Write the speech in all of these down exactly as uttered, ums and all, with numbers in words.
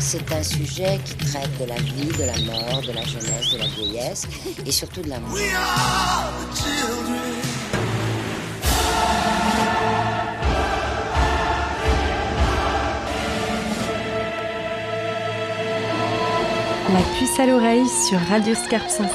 C'est un sujet qui traite de la vie, de la mort, de la jeunesse, de la vieillesse et surtout de l'amour. We are the children. La puce à l'oreille sur Radio Scarpe Sensée.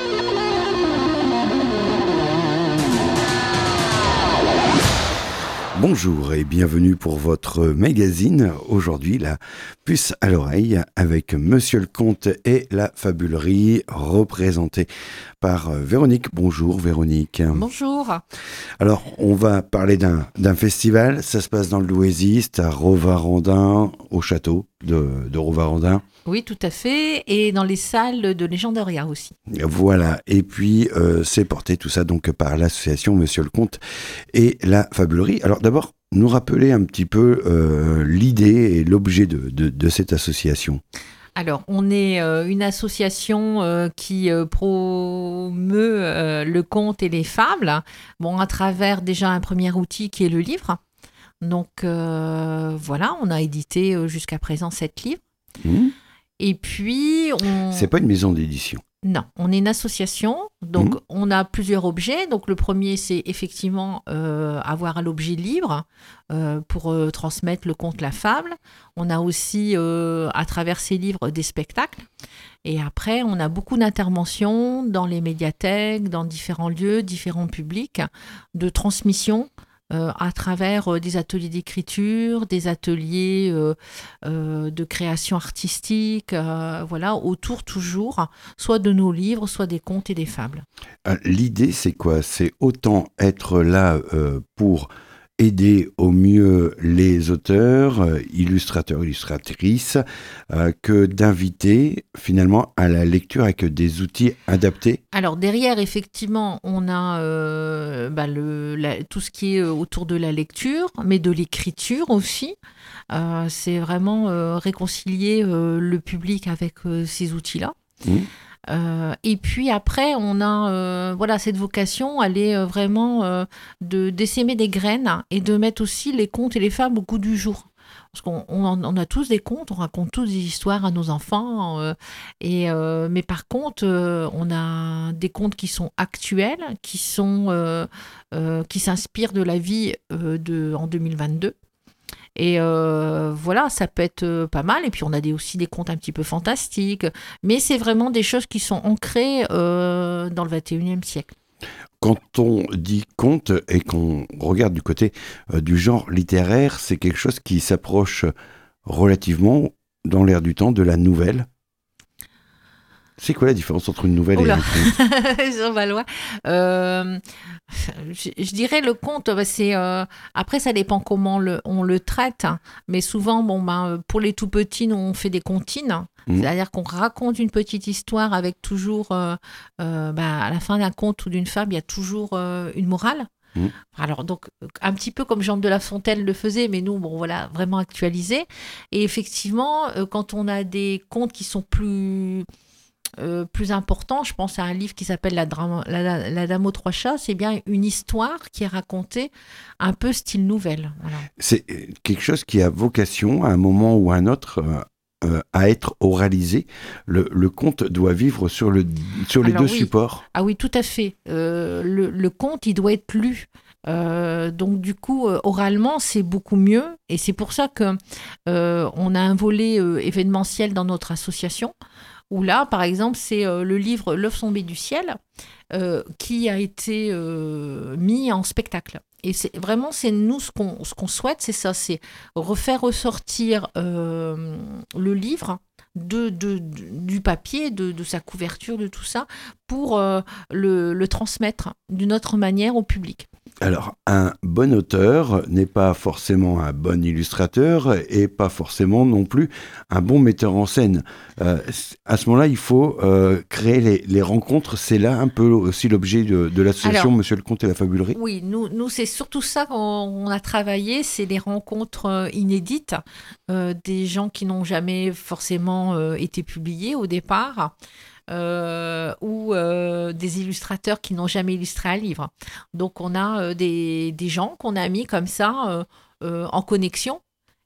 Bonjour et bienvenue pour votre magazine. Aujourd'hui, la puce à l'oreille avec Monsieur le Comte et la Fabulerie, représentée par Véronique. Bonjour Véronique. Bonjour. Alors, on va parler d'un, d'un festival. Ça se passe dans le Louésiste, à Rovarandin, au château de, de Rovarandin. Oui, tout à fait. Et dans les salles de Légendaria aussi. Voilà. Et puis, euh, c'est porté tout ça donc par l'association Monsieur le Comte et la Fabulerie. Alors d'abord, nous rappeler un petit peu euh, l'idée et l'objet de, de, de cette association. Alors, on est euh, une association euh, qui euh, promeut euh, le conte et les fables, bon, à travers déjà un premier outil qui est le livre. Donc, euh, voilà, on a édité euh, jusqu'à présent sept livres. Mmh. Et puis, on... C'est pas une maison d'édition. Non, on est une association, donc mmh. on a plusieurs objets. Donc le premier, c'est effectivement euh, avoir l'objet libre euh, pour euh, transmettre le conte, la fable. On a aussi, euh, à travers ces livres, des spectacles. Et après, on a beaucoup d'interventions dans les médiathèques, dans différents lieux, différents publics, de transmission. Euh, à travers euh, des ateliers d'écriture, des ateliers euh, euh, de création artistique, euh, voilà, autour toujours, soit de nos livres, soit des contes et des fables. Euh, l'idée, c'est quoi ? C'est autant être là euh, pour aider au mieux les auteurs, euh, illustrateurs, illustratrices, euh, que d'inviter finalement à la lecture avec des outils adaptés. Alors derrière, effectivement, on a euh, bah, le, la, tout ce qui est autour de la lecture, mais de l'écriture aussi. Euh, c'est vraiment euh, réconcilier euh, le public avec euh, ces outils-là. Mmh. Euh, et puis après, on a euh, voilà, cette vocation, elle est euh, vraiment euh, de, d'essaimer des graines et de mettre aussi les contes et les fables au goût du jour. Parce qu'on on, on a tous des contes, on raconte tous des histoires à nos enfants, euh, et, euh, mais par contre, euh, on a des contes qui sont actuels, qui, sont, euh, euh, qui s'inspirent de la vie euh, de, en deux mille vingt-deux. Et euh, voilà, ça peut être euh, pas mal. Et puis, on a des, aussi des contes un petit peu fantastiques. Mais c'est vraiment des choses qui sont ancrées euh, dans le vingt et unième siècle. Quand on dit conte et qu'on regarde du côté euh, du genre littéraire, c'est quelque chose qui s'approche relativement, dans l'air du temps, de la nouvelle. C'est quoi la différence entre une nouvelle Oula. et un conte ? Jean Valois. Euh, je, je dirais le conte, c'est euh, après ça dépend comment le, on le traite, hein, mais souvent bon ben pour les tout petits, nous on fait des comptines, mmh. c'est-à-dire qu'on raconte une petite histoire avec toujours euh, euh, ben, à la fin d'un conte ou d'une fable, il y a toujours euh, une morale. Mmh. Alors donc un petit peu comme Jean de La Fontaine le faisait, mais nous bon voilà vraiment actualisé. Et effectivement, euh, quand on a des contes qui sont plus Euh, plus important, je pense à un livre qui s'appelle La, Dra- la, la Dame aux trois chats, c'est bien une histoire qui est racontée un peu style nouvelle. Voilà. C'est quelque chose qui a vocation, à un moment ou à un autre, euh, euh, à être oralisé. Le, le conte doit vivre sur, le, sur les Alors, deux oui. supports. Ah oui, tout à fait. Euh, le, le conte, il doit être lu. Euh, donc du coup, euh, oralement, c'est beaucoup mieux. Et c'est pour ça qu'on euh, a un volet euh, événementiel dans notre association. Où là, par exemple, c'est euh, le livre L'œuf tombé du ciel euh, qui a été euh, mis en spectacle. Et c'est, vraiment, c'est nous, ce qu'on, ce qu'on souhaite, c'est ça, c'est refaire ressortir euh, le livre de, de, de, du papier, de, de sa couverture, de tout ça, pour euh, le, le transmettre d'une autre manière au public. Alors, un bon auteur n'est pas forcément un bon illustrateur et pas forcément non plus un bon metteur en scène. Euh, à ce moment-là, il faut euh, créer les, les rencontres. C'est là un peu aussi l'objet de, de l'association Alors, Monsieur le Comte et la Fabulerie. Oui, nous, nous c'est surtout ça qu'on a travaillé, c'est les rencontres inédites, euh, des gens qui n'ont jamais forcément euh, été publiés au départ. Euh, ou euh, des illustrateurs qui n'ont jamais illustré un livre. Donc on a euh, des, des gens qu'on a mis comme ça euh, euh, en connexion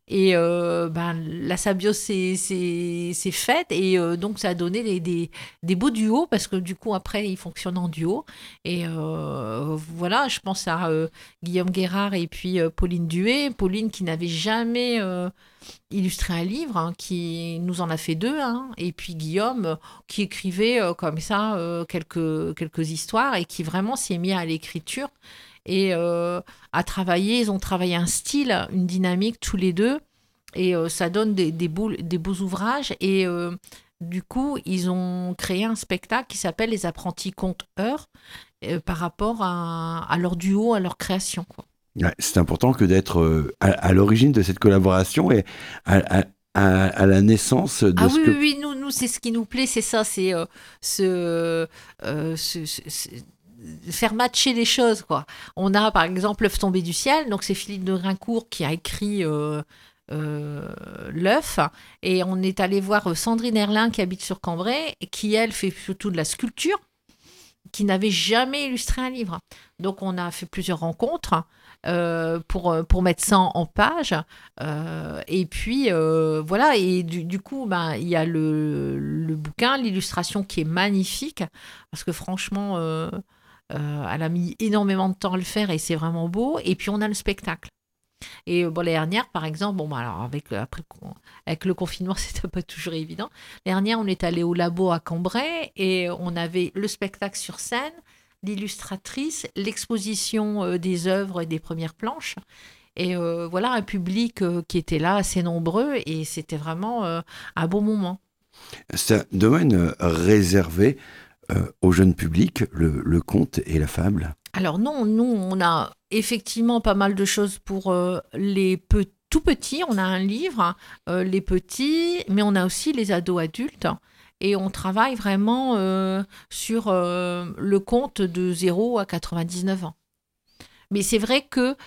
Et euh, ben, la symbiose s'est, s'est, s'est faite et euh, donc ça a donné des, des, des beaux duos parce que du coup après ils fonctionnent en duo. Et euh, voilà, je pense à euh, Guillaume Guérard et puis euh, Pauline Duet. Pauline qui n'avait jamais euh, illustré un livre, hein, qui nous en a fait deux. Hein, et puis Guillaume euh, qui écrivait euh, comme ça euh, quelques, quelques histoires et qui vraiment s'est mis à l'écriture. Et euh, à travailler, ils ont travaillé un style, une dynamique tous les deux, et euh, ça donne des, des, beaux, des beaux ouvrages. Et euh, du coup, ils ont créé un spectacle qui s'appelle Les Apprentis Conteurs, euh, par rapport à, à leur duo, à leur création, quoi. Ouais, c'est important que d'être euh, à, à l'origine de cette collaboration et à, à, à, à la naissance de ah ce oui, que... oui, oui, nous, nous, c'est ce qui nous plaît, c'est ça, c'est euh, ce... Euh, ce, ce, ce faire matcher les choses, quoi. On a par exemple L'œuf tombé du ciel, donc c'est Philippe de Grincourt qui a écrit euh, euh, L'œuf, et on est allé voir Sandrine Herlin qui habite sur Cambrai, et qui elle fait surtout de la sculpture, qui n'avait jamais illustré un livre. Donc on a fait plusieurs rencontres euh, pour, pour mettre ça en page, euh, et puis euh, voilà, et du, du coup ben, il y a le, le bouquin, l'illustration qui est magnifique, parce que franchement euh, Euh, elle a mis énormément de temps à le faire et c'est vraiment beau. Et puis on a le spectacle. Et bon, l'année dernière, par exemple, bon, bah, alors avec, après, avec le confinement, c'était pas toujours évident. L'année dernière, on est allé au labo à Cambrai et on avait le spectacle sur scène, l'illustratrice, l'exposition euh, des œuvres et des premières planches. Et euh, voilà, un public euh, qui était là, assez nombreux, et c'était vraiment euh, un bon moment. C'est un domaine réservé Euh, au jeune public, le, le conte et la fable? Alors non, nous, on a effectivement pas mal de choses pour euh, les pe- tout petits. On a un livre, euh, les petits, mais on a aussi les ados adultes. Et on travaille vraiment euh, sur euh, le conte de zéro à quatre-vingt-dix-neuf ans. Mais c'est vrai que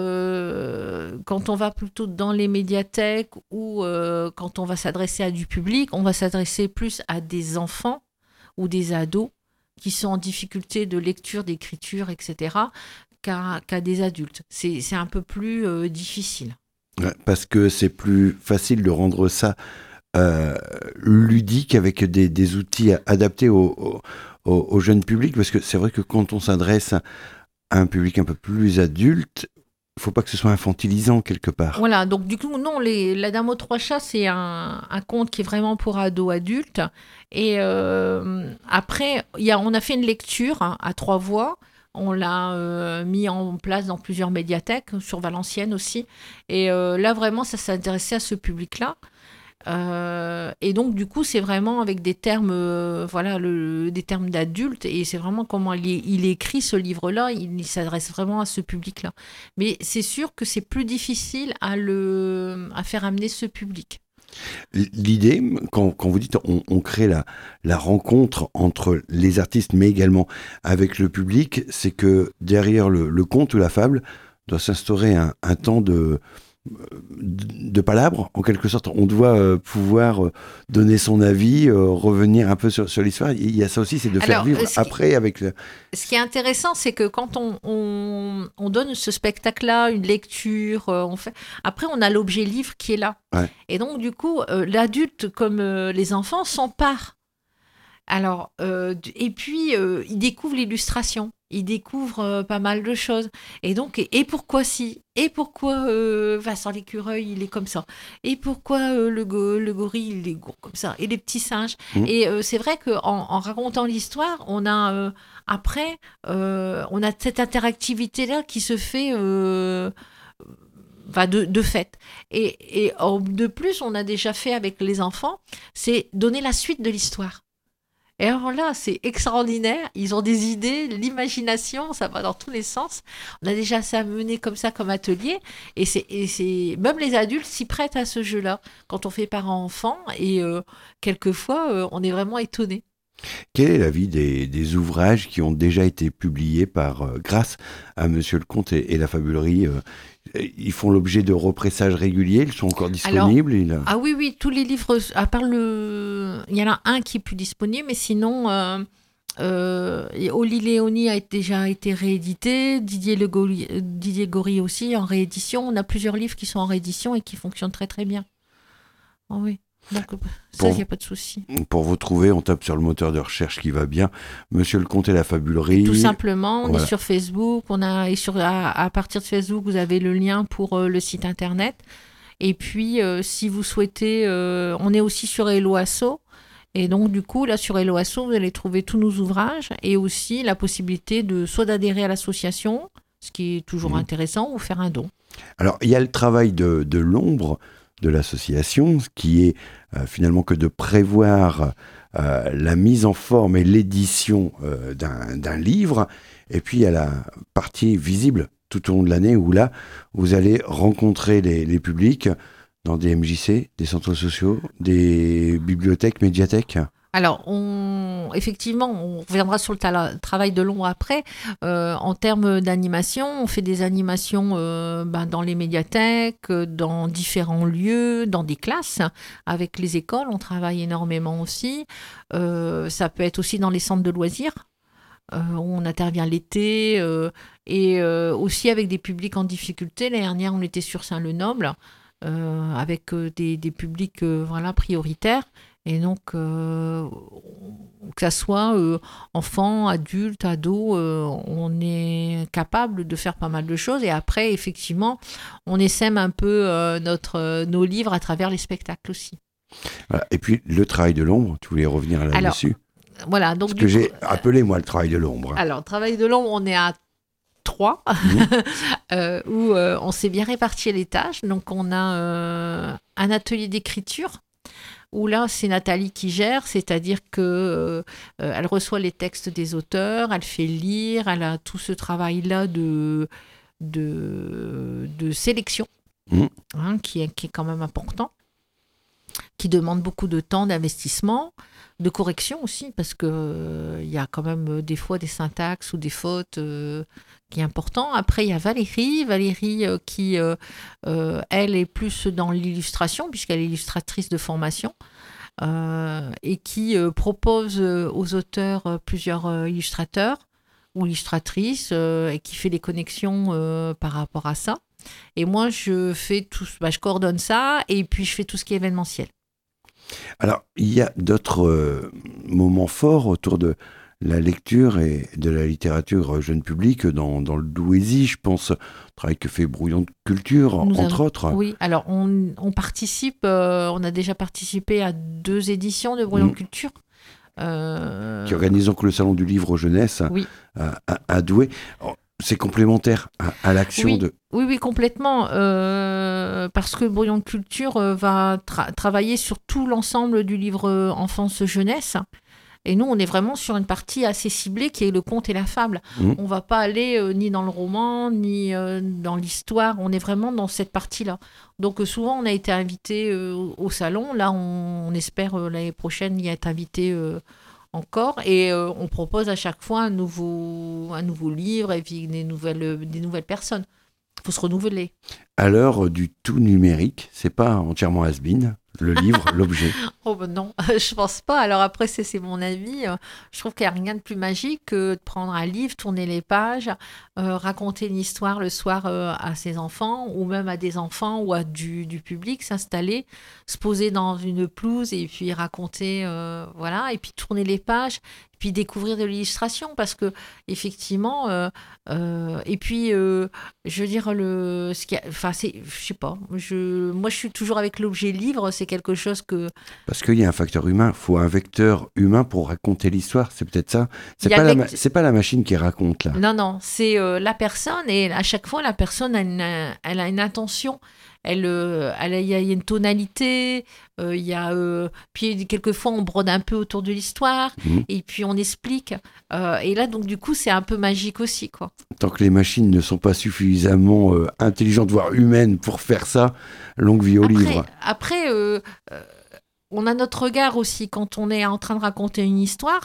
euh, quand on va plutôt dans les médiathèques ou euh, quand on va s'adresser à du public, on va s'adresser plus à des enfants ou des ados qui sont en difficulté de lecture, d'écriture, et cetera, qu'à, qu'à des adultes. C'est, c'est un peu plus euh, difficile. Ouais, parce que c'est plus facile de rendre ça euh, ludique avec des, des outils adaptés au, au, au jeune public, parce que c'est vrai que quand on s'adresse à un public un peu plus adulte, il ne faut pas que ce soit infantilisant quelque part. Voilà, donc du coup, non, les, La Dame aux Trois Chats, c'est un, un conte qui est vraiment pour ados adultes. Et euh, après, y a, on a fait une lecture hein, à trois voix. On l'a euh, mis en place dans plusieurs médiathèques, sur Valenciennes aussi. Et euh, là, vraiment, ça s'intéressait à ce public-là. Euh, et donc, du coup, c'est vraiment avec des termes, euh, voilà, le, des termes d'adultes. Et c'est vraiment comment il, est, il écrit ce livre-là. Il, il s'adresse vraiment à ce public-là. Mais c'est sûr que c'est plus difficile à, le, à faire amener ce public. L'idée, quand, quand vous dites on, on crée la, la rencontre entre les artistes, mais également avec le public, c'est que derrière le, le conte ou la fable doit s'instaurer un, un temps de, de, de palabre, en quelque sorte. On doit euh, pouvoir donner son avis, euh, revenir un peu sur, sur l'histoire. Il y a ça aussi, c'est de faire Alors, vivre qui, après avec le... Ce qui est intéressant, c'est que quand on, on, on donne ce spectacle-là, une lecture, euh, on fait... après on a l'objet livre qui est là. Ouais. Et donc du coup, euh, l'adulte comme euh, les enfants s'emparent. Alors, euh, et puis, euh, ils découvrent l'illustration. Ils découvrent euh, pas mal de choses. Et donc, et, et pourquoi si Et pourquoi euh, Vincent l'écureuil, il est comme ça Et pourquoi euh, le, go- le gorille, il est gros comme ça Et les petits singes mmh. Et euh, c'est vrai qu'en en racontant l'histoire, on a, euh, après, euh, on a cette interactivité-là qui se fait... Euh, Enfin, de, de fait. Et, et de plus, on a déjà fait avec les enfants, c'est donner la suite de l'histoire. Et alors là, c'est extraordinaire. Ils ont des idées, l'imagination, ça va dans tous les sens. On a déjà ça mené comme ça, comme atelier. Et c'est, et c'est... même les adultes s'y prêtent à ce jeu-là quand on fait parents-enfants. Et euh, quelquefois, euh, on est vraiment étonnés. Quel est l'avis des, des ouvrages qui ont déjà été publiés par, euh, grâce à Monsieur le Comte et, et la Fabulerie euh, ils font l'objet de repressages réguliers, ils sont encore disponibles. Alors, il... Ah oui, oui, tous les livres, à part le... Il y en a un qui est plus disponible, mais sinon, euh, Euh, et Oli Léoni a été- déjà été réédité, Didier, Le Gori- euh, Didier Gory aussi en réédition. On a plusieurs livres qui sont en réédition et qui fonctionnent très très bien. Oh oui, donc euh, ça, il Pour, n'y a pas de souci. pour vous trouver, on tape sur le moteur de recherche qui va bien. Monsieur le Comte et la Et Fabulerie. tout simplement, on Voilà. est sur Facebook, on a, et sur, à, à partir de Facebook, vous avez le lien pour euh, le site internet. Et puis, euh, si vous souhaitez, euh, on est aussi sur Hello Asso. Et donc, du coup, là, sur Hello Asso, vous allez trouver tous nos ouvrages et aussi la possibilité de soit d'adhérer à l'association, ce qui est toujours Mmh. intéressant, ou faire un don. Alors, il y a le travail de, de l'ombre de l'association, ce qui est euh, finalement que de prévoir euh, la mise en forme et l'édition euh, d'un, d'un livre. Et puis, il y a la partie visible tout au long de l'année où là, vous allez rencontrer les, les publics dans des M J C, des centres sociaux, des bibliothèques, médiathèques. Alors, on, effectivement, on reviendra sur le ta- travail de long après. Euh, en termes d'animation, on fait des animations euh, ben, dans les médiathèques, euh, dans différents lieux, dans des classes. Avec les écoles, on travaille énormément aussi. Euh, ça peut être aussi dans les centres de loisirs. Euh, où on intervient l'été euh, et euh, aussi avec des publics en difficulté. L'année dernière, on était sur Saint-Le-Noble euh, avec euh, des, des publics euh, voilà, prioritaires. Et donc, euh, que ça soit euh, enfants, adultes, ados, euh, on est capable de faire pas mal de choses. Et après, effectivement, on essaime un peu euh, notre, euh, nos livres à travers les spectacles aussi. Voilà. Et puis, le travail de l'ombre, tu voulais revenir là-dessus. Voilà, donc Ce du que coup, j'ai appelé, moi, le travail de l'ombre. alors, travail de l'ombre, on est à trois, Mmh. euh, où euh, on s'est bien réparti les tâches. Donc, on a euh, un atelier d'écriture, où là, c'est Nathalie qui gère, c'est-à-dire que euh, euh, elle reçoit les textes des auteurs, elle fait lire, elle a tout ce travail-là de, de, de sélection, Mmh. hein, qui est, qui est quand même important, qui demande beaucoup de temps, d'investissement, de correction aussi, parce qu'il euh, y a quand même euh, des fois des syntaxes ou des fautes euh, qui est important. Après, il y a Valérie, Valérie euh, qui, euh, euh, elle, est plus dans l'illustration, puisqu'elle est illustratrice de formation, euh, et qui euh, propose euh, aux auteurs euh, plusieurs euh, illustrateurs ou illustratrices, euh, et qui fait les connexions euh, par rapport à ça. Et moi, je fais tout, bah, je coordonne ça, et puis je fais tout ce qui est événementiel. Alors, il y a d'autres euh, moments forts autour de la lecture et de la littérature jeune public dans, dans le Douaisis. Je pense au travail que fait Brouillon de Culture, Nous entre avons- autres. Oui, alors on, on participe, euh, on a déjà participé à deux éditions de Brouillon Mm. Culture. Euh, Qui organise donc le Salon du Livre Jeunesse Oui. à, à- à Douai. Alors, c'est complémentaire à, à l'action Oui. de... Oui, oui, complètement. euh, parce que Brouillon de Culture euh, va tra- travailler sur tout l'ensemble du livre euh, enfance-jeunesse. Et nous, on est vraiment sur une partie assez ciblée qui est le conte et la fable. Mm. On va pas aller euh, ni dans le roman, ni euh, dans l'histoire. On est vraiment dans cette partie-là. Donc euh, souvent, on a été invité euh, au- au salon. Là, on, on espère euh, l'année prochaine y être invité euh, encore. Et euh, on propose à chaque fois un nouveau, un nouveau livre et puis des nouvelles, euh, des nouvelles personnes. Il faut se renouveler. À l'heure du tout numérique, c'est pas entièrement has-been, le livre, l'objet. Oh ben non, je pense pas. Alors après, c'est, c'est mon avis. Euh, Je trouve qu'il n'y a rien de plus magique que de prendre un livre, tourner les pages, euh, raconter une histoire le soir euh, à ses enfants ou même à des enfants ou à du, du public, s'installer, se poser dans une pelouse et puis raconter, euh, voilà, et puis tourner les pages, et puis découvrir de l'illustration parce que effectivement, euh, euh, et puis euh, je veux dire le, ce qui, a- enfin c'est, je sais pas, je, moi je suis toujours avec l'objet livre, c'est quelque chose que Parce qu'il y a un facteur humain, il faut un vecteur humain pour raconter l'histoire, c'est peut-être ça. C'est Il y a pas, la vect- ma- c'est pas la machine qui raconte là. Non, non, c'est euh, la personne et à chaque fois, la personne a une, elle a une intention. Elle, euh, elle a- il y a il y a une tonalité, euh, il y a, euh, puis quelquefois on brode un peu autour de l'histoire Mhm. et puis on explique. Euh, et là, donc du coup, c'est un peu magique aussi, quoi. Tant que les machines ne sont pas suffisamment euh, intelligentes, voire humaines pour faire ça, longue vie au Après, livre. après euh, euh, on a notre regard aussi quand on est en train de raconter une histoire.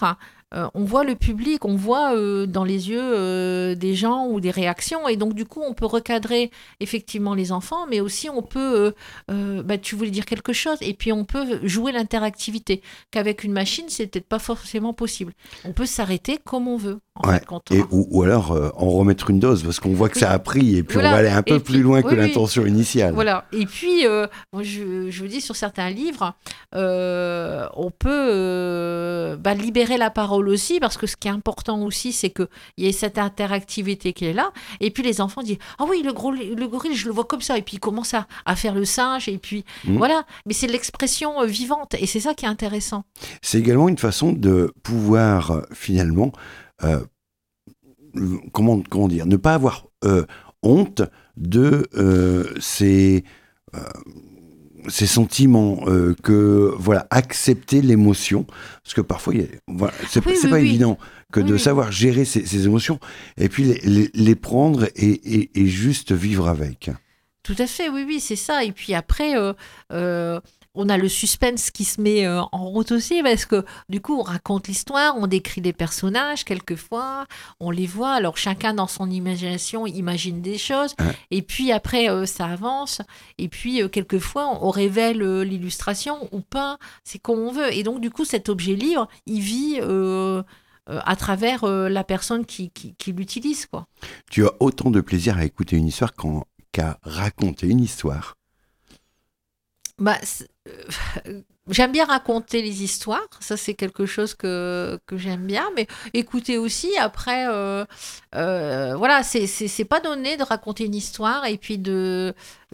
euh, on voit le public, on voit euh, dans les yeux euh, des gens ou des réactions. Et donc, du coup, on peut recadrer effectivement les enfants, mais aussi on peut, euh, euh, bah, tu voulais dire quelque chose, et puis on peut jouer l'interactivité, qu'avec une machine, c'est peut-être pas forcément possible. On peut s'arrêter comme on veut. En Ouais. fait, quand Et, on... ou, ou alors euh, en remettre une dose, parce qu'on voit que Oui. ça a pris, et puis Voilà. on va aller un peu Et plus puis- loin que oui, oui. l'intention initiale. Voilà. Et puis, euh, moi, je, je vous dis, sur certains livres, euh, on peut euh, bah, libérer la parole aussi, parce que ce qui est important aussi, c'est qu'il y ait cette interactivité qui est là. Et puis, les enfants disent, ah oui, le, gros, le gorille, je le vois comme ça. Et puis, ils commencent à, à faire le singe. Et puis, Mhm. voilà. Mais c'est l'expression euh, vivante. Et c'est ça qui est intéressant. C'est également une façon de pouvoir euh, finalement, euh, comment, comment dire, ne pas avoir euh, honte de euh, ces, euh, ces sentiments, euh, que voilà, accepter l'émotion, parce que parfois, il y a- voilà, c'est Oui, c'est oui, pas oui. évident que Oui, de oui. savoir gérer ces, ces émotions, et puis les, les, les prendre et, et, et juste vivre avec. Tout à fait, oui, oui, c'est ça. Et puis après, euh, euh, on a le suspense qui se met euh, en route aussi, parce que du coup, on raconte l'histoire, on décrit les personnages quelquefois, on les voit. Alors chacun dans son imagination imagine des choses. Ouais. Et puis après, euh, ça avance. Et puis euh, quelquefois, on révèle euh, l'illustration ou pas. C'est comme on veut. Et donc du coup, cet objet livre, il vit euh, euh, à travers euh, la personne qui, qui, qui l'utilise, quoi. Tu as autant de plaisir à écouter une histoire qu'en- qu'à raconter une histoire. Bah, c'est- euh, j'aime bien raconter les histoires, ça c'est quelque chose que, que j'aime bien, mais écouter aussi, après, euh, euh, voilà, c'est, c'est, c'est pas donné de raconter une histoire et puis de,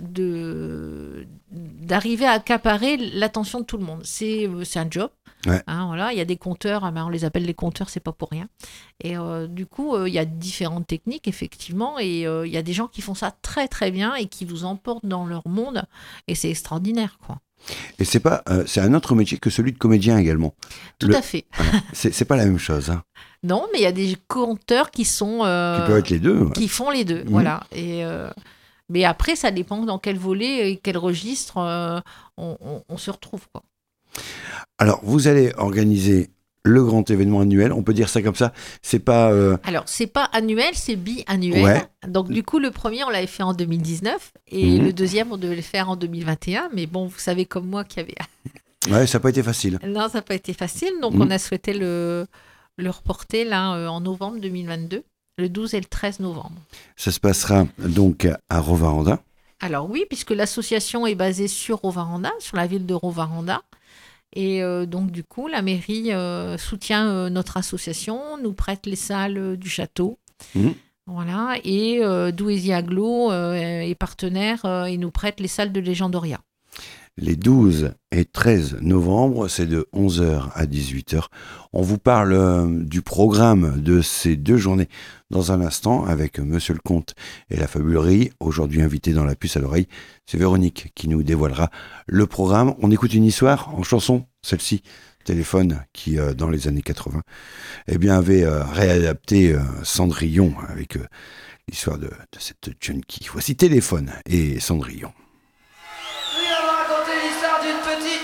de, d'arriver à accaparer l'attention de tout le monde. C'est, euh, c'est un job. Ouais. Hein, voilà, il y a des conteurs, ah ben, on les appelle les conteurs, c'est pas pour rien. Et euh, du coup, euh, il y a différentes techniques, effectivement, et euh, il y a des gens qui font ça très très bien et qui vous emportent dans leur monde, et c'est extraordinaire, quoi. Et c'est pas, euh, c'est un autre métier que celui de comédien également. Tout Le- à fait. Voilà. C'est, c'est pas la même chose, hein. Non, mais il y a des conteurs qui sont euh, Qui peuvent être les deux. Ouais. qui font les deux, Mhm. voilà. Et euh, mais après, ça dépend dans quel volet et quel registre euh, on, on- on se retrouve, quoi. Alors, vous allez organiser le grand événement annuel, on peut dire ça comme ça. C'est pas. euh, Alors, c'est pas annuel, c'est bi-annuel. Ouais. Donc, du coup, le premier, on l'avait fait en deux mille dix-neuf et Mhm. le deuxième, on devait le faire en deux mille vingt et un. Mais bon, vous savez comme moi qu'il y avait. Ouais, ça n'a pas été facile. Non, ça n'a pas été facile. Donc, Mhm. on a souhaité le, le reporter là euh, en novembre deux mille vingt-deux, le douze et le treize novembre. Ça se passera donc à Rovaranda. Alors oui, puisque l'association est basée sur Rovaranda, sur la ville de Rovaranda. Et euh, donc du coup, la mairie euh, soutient euh, notre association, nous prête les salles euh, du château. Mhm. Voilà. Et euh, Douaisis Aglo euh, est partenaire euh, et nous prête les salles de Légendoria. Les douze et treize novembre, c'est de onze heures à dix-huit heures. On vous parle euh, du programme de ces deux journées dans un instant avec Monsieur le Comte et la Fabulerie. Aujourd'hui invité dans la puce à l'oreille, c'est Véronique qui nous dévoilera le programme. On écoute une histoire en chanson, celle-ci, Téléphone, qui euh, dans les années quatre-vingts eh bien, avait euh, réadapté euh, Cendrillon avec euh, l'histoire de, de cette junkie. Voici Téléphone et Cendrillon. Je vais vous raconter l'histoire d'une petite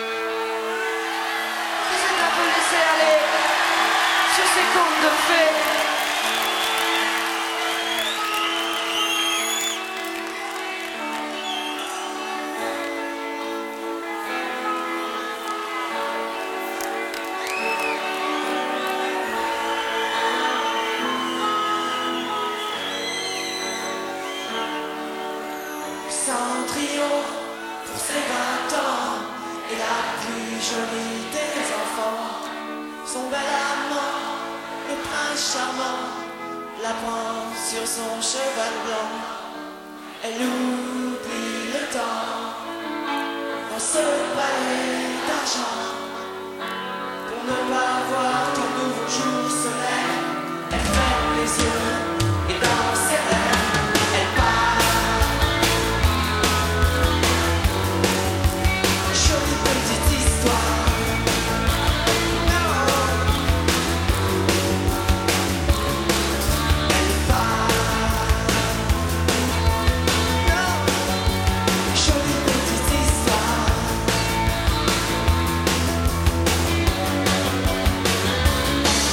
qui s'est un peu laissée aller sur ses contes de fées. Cendrillon, pour ses vingt ans, est la plus jolie des enfants. Son bel amant, le prince charmant, la prend sur son cheval blanc. Elle oublie le temps dans ce palais d'argent. Pour ne pas voir ton nouveau jour se lève, elle ferme les yeux et dans ses rêves, elle part. Jolie petite histoire. Non. Elle part. Non. Jolie petite histoire.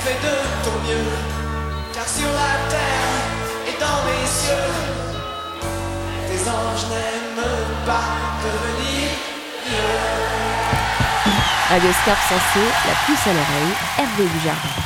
fais de ton mieux, car sur la terre et dans mes cieux, tes anges n'aiment pas devenir vieux. Radio Scarpe Sensé, la puce à l'oreille, Hervé Dujardin.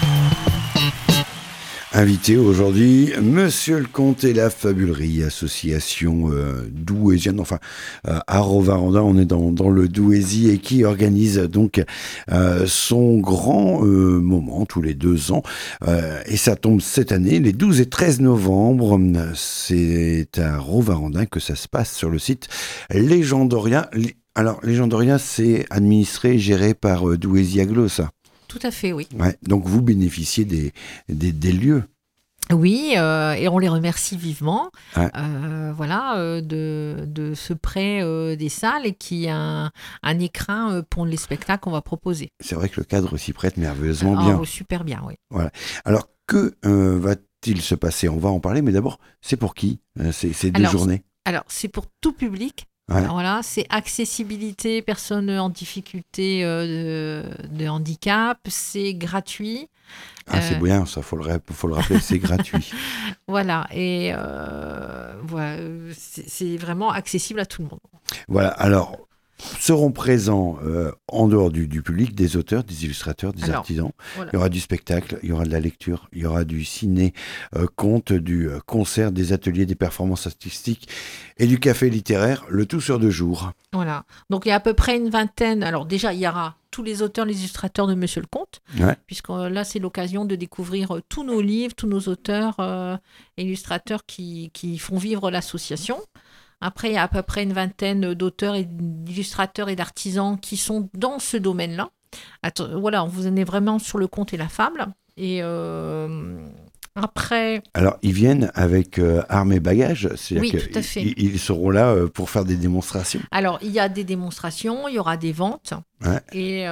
Invité aujourd'hui, Monsieur le Comte et la Fabulerie, association euh, douaisienne, enfin euh, à Rovaranda, on est dans, dans le Douaisis et qui organise donc euh, son grand euh, moment tous les deux ans. Euh, et ça tombe cette année, les douze et treize novembre. C'est à Rovaranda que ça se passe sur le site Légendoria. Alors, Légendoria, c'est administré, géré par euh, Douaisis Agglo, ça. Tout à fait, oui. Ouais, donc vous bénéficiez des, des, des lieux. Oui, euh, et on les remercie vivement, Ouais. euh, voilà, euh, de, de ce prêt euh, des salles et qui a un, un écrin euh, pour les spectacles qu'on va proposer. C'est vrai que le cadre s'y prête merveilleusement Ah, bien. oh, super bien, oui. Voilà. Alors, que euh, va-t-il se passer ? On va en parler, mais d'abord, c'est pour qui euh, ces, ces deux Alors, journées ? Alors, c'est pour tout public. Ouais. Voilà, c'est accessibilité, personnes en difficulté euh, de, de handicap, c'est gratuit. Ah, c'est Euh, bien, ça, faut le, ra- faut le rappeler, c'est gratuit. Voilà, et euh, voilà, c'est, c'est vraiment accessible à tout le monde. Voilà, alors, seront présents euh, en dehors du, du public des auteurs, des illustrateurs, des Alors, artisans. voilà. Il y aura du spectacle, il y aura de la lecture, il y aura du ciné, euh, conte, du euh, concert, des ateliers, des performances artistiques et du café littéraire, le tout sur deux jours. Voilà. Donc il y a à peu près une vingtaine. Alors déjà, il y aura tous les auteurs, les illustrateurs de Monsieur le Comte, Ouais. puisque euh, là, c'est l'occasion de découvrir euh, tous nos livres, tous nos auteurs euh, et illustrateurs qui, qui font vivre l'association. Après, il y a à peu près une vingtaine d'auteurs, et d'illustrateurs et d'artisans qui sont dans ce domaine-là. Attends, voilà, on vous en est vraiment sur le conte et la fable. Et euh, après... Alors, ils viennent avec euh, armes et bagages, c'est-à-dire Oui, tout à fait. qu'ils ils seront là euh, pour faire des démonstrations. Alors, il y a des démonstrations, il y aura des ventes. Ouais. Et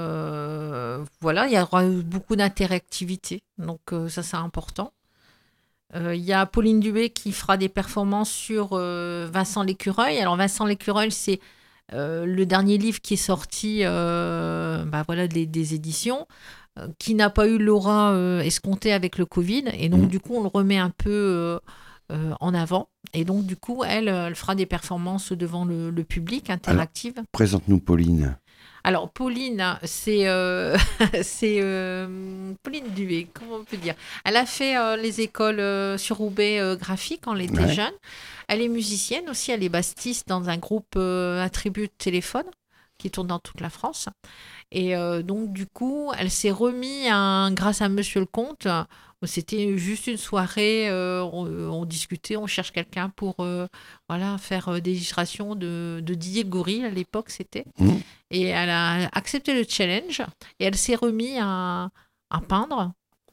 euh, voilà, il y aura beaucoup d'interactivité. Donc, euh, ça, c'est important. Euh, Il y a Pauline Dubé qui fera des performances sur euh, Vincent L'Écureuil. Alors, Vincent L'Écureuil, c'est euh, le dernier livre qui est sorti euh, bah, voilà, des, des éditions, euh, qui n'a pas eu l'aura euh, escomptée avec le Covid. Et donc, Mmh. du coup, on le remet un peu euh, euh, en avant. Et donc, du coup, elle, elle fera des performances devant le, le public, interactives. Présente-nous Pauline. Alors, Pauline, c'est euh, c'est euh, Pauline Dubé, comment on peut dire. Elle a fait euh, les écoles euh, sur Roubaix euh, graphiques quand elle était Ouais. jeune. Elle est musicienne aussi, elle est bassiste dans un groupe euh, Attribut de téléphone qui tourne dans toute la France. Et euh, donc, du coup, elle s'est remise à- grâce à Monsieur le Comte. C'était juste une soirée, euh, on, on discutait, on cherche quelqu'un pour euh, voilà, faire euh, des illustrations de, de Didier Gorille, à l'époque c'était. Mmh. Et elle a accepté le challenge et elle s'est remise à, à peindre.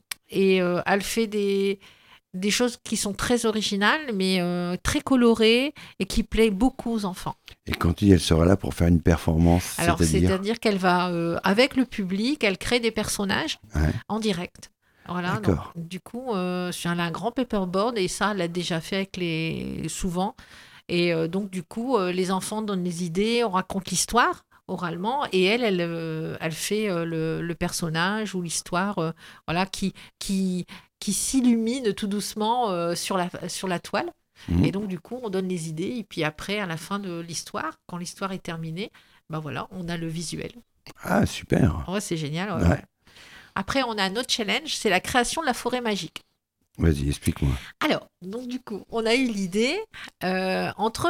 Et euh, elle fait des, des choses qui sont très originales, mais euh, très colorées et qui plaisent beaucoup aux enfants. Et quand tu dis elle sera là pour faire une performance, Alors, c'est-à-dire c'est-à-dire qu'elle va, euh, avec le public, elle crée des personnages Ouais. en direct. Voilà, D'accord. donc, du coup, euh, sur un grand paperboard, et ça, elle l'a déjà fait avec les... souvent. Et euh, donc, du coup, euh, les enfants donnent les idées, on raconte l'histoire oralement, et elle, elle, euh, elle fait euh, le, le personnage ou l'histoire euh, voilà, qui, qui, qui s'illumine tout doucement euh, sur, la, sur la toile. Mmh. Et donc, du coup, on donne les idées, et puis après, à la fin de l'histoire, quand l'histoire est terminée, ben voilà, on a le visuel. Ah, super. Ouais, c'est génial. ouais, Ouais. ouais. Après, on a un autre challenge, c'est la création de la forêt magique. Vas-y, explique-moi. Alors, donc du coup, on a eu l'idée, euh, entre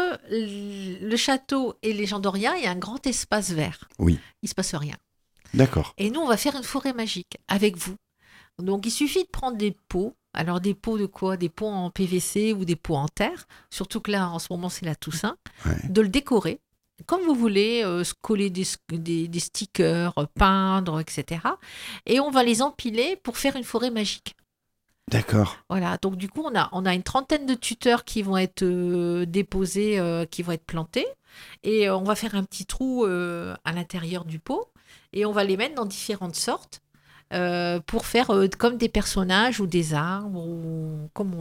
l- le château et les Légendoria, il y a un grand espace vert. Oui. Il se passe rien. D'accord. Et nous, on va faire une forêt magique avec vous. Donc, il suffit de prendre des pots. Alors, des pots de quoi ? Des pots en P V C ou des pots en terre. Surtout que là, en ce moment, c'est la Toussaint. Ouais. De le décorer comme vous voulez, euh, se coller des, des, des stickers, peindre, et cetera. Et on va les empiler pour faire une forêt magique. D'accord. Voilà, donc du coup, on a, on a une trentaine de tuteurs qui vont être euh, déposés, euh, qui vont être plantés. Et euh, on va faire un petit trou euh, à l'intérieur du pot. Et on va les mettre dans différentes sortes euh, pour faire euh, comme des personnages ou des arbres ou comme on veut.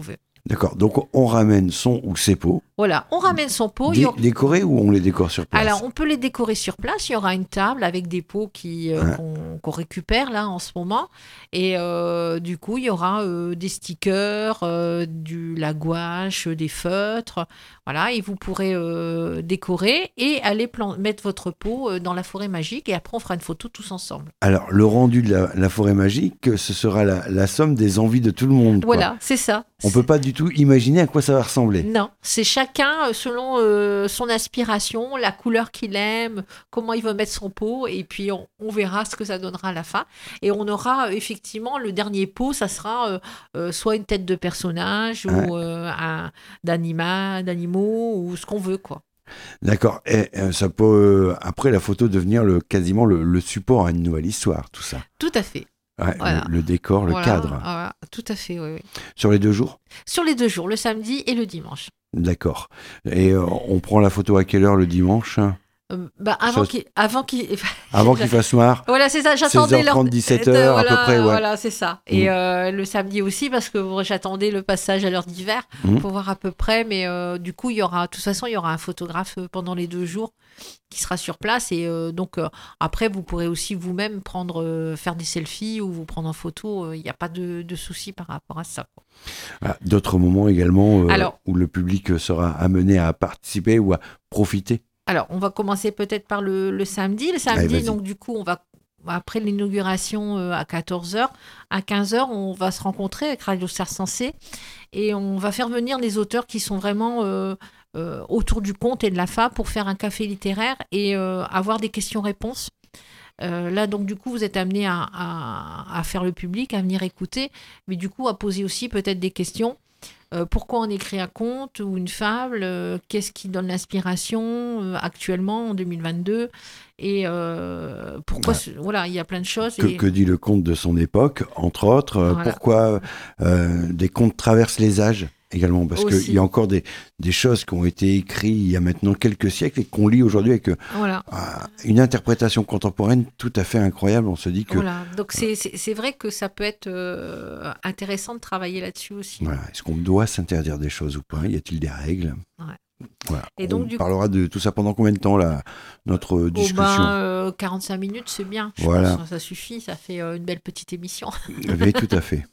D'accord, donc on ramène son ou ses pots. Voilà, on ramène son pot. Dé- il y aura- Décorés ou on les décore sur place? Alors, on peut les décorer sur place. Il y aura une table avec des pots qui, euh, Ouais. qu'on, qu'on récupère là en ce moment. Et euh, du coup, il y aura euh, des stickers, euh, du, la gouache, des feutres. Voilà, et vous pourrez euh, décorer et aller plan- mettre votre pot euh, dans la forêt magique. Et après, on fera une photo tous ensemble. Alors, le rendu de la, la forêt magique, ce sera la, la somme des envies de tout le monde. quoi. Voilà, c'est ça. On peut pas du tout imaginer à quoi ça va ressembler. Non, c'est chacun euh, selon euh, son aspiration, la couleur qu'il aime, comment il veut mettre son pot, et puis on, on verra ce que ça donnera à la fin. Et on aura euh, effectivement le dernier pot, ça sera euh, euh, soit une tête de personnage Ouais. ou euh, un d'anima, d'animaux ou ce qu'on veut quoi. D'accord. Et euh, ça peut, euh, après, la photo devenir le, quasiment le, le support à une nouvelle histoire, tout ça. Tout à fait. Ouais, Voilà. le, le décor, le Voilà, cadre. voilà, tout à fait, oui, oui. Sur les deux jours? Sur les deux jours, le samedi et le dimanche. D'accord. Et euh, on prend la photo à quelle heure le dimanche? Euh, bah, avant Ça- qu'il, avant qu'il, Avant qu'il fasse noir? Voilà, c'est ça, j'attendais seize heures trente, l'heure- dix-sept euh, heures, à voilà, peu près, ouais. Voilà, c'est ça. Et Mm. euh, le samedi aussi, parce que bon, j'attendais le passage à l'heure d'hiver Mm. pour voir à peu près. Mais euh, du coup, il y aura, de toute façon, il y aura un photographe euh, pendant les deux jours qui sera sur place. Et euh, donc, euh, après, vous pourrez aussi vous-même prendre, euh, faire des selfies ou vous prendre en photo. Il n'y a pas de, de souci par rapport à ça, quoi. Ah, d'autres moments également euh, Alors- où le public sera amené à participer ou à profiter? Alors, on va commencer peut-être par le, le samedi. Le samedi, vas-y. donc du coup, on va après l'inauguration euh, à quatorze heures, à quinze heures, on va se rencontrer avec Radio Star Sensée et on va faire venir les auteurs qui sont vraiment euh, euh, autour du conte et de la fable pour faire un café littéraire et euh, avoir des questions-réponses. Euh, là, donc, du coup, vous êtes amené à, à, à faire le public, à venir écouter, mais du coup, à poser aussi peut-être des questions. Euh, pourquoi on écrit un conte ou une fable? euh, Qu'est-ce qui donne l'inspiration euh, actuellement en deux mille vingt-deux? Et euh, pourquoi Ouais. ce- Voilà, il y a plein de choses. Que, et- que dit le conte de son époque, entre autres? euh, Voilà. Pourquoi euh, des contes traversent les âges également? Parce Aussi. qu'il y a encore des, des choses qui ont été écrites il y a maintenant quelques siècles et qu'on lit aujourd'hui avec euh, Voilà. une interprétation contemporaine tout à fait incroyable. On se dit que, Voilà. Donc c'est, c'est, c'est vrai que ça peut être euh, intéressant de travailler là-dessus aussi. voilà, est-ce qu'on doit s'interdire des choses ou pas? Y a-t-il des règles? Ouais. Voilà. Et donc, on du parlera de tout ça pendant combien de temps, là, notre Oh discussion? ben, euh, quarante-cinq minutes, c'est bien. Je Voilà. pense, ça suffit, ça fait euh, une belle petite émission. Oui, tout à fait.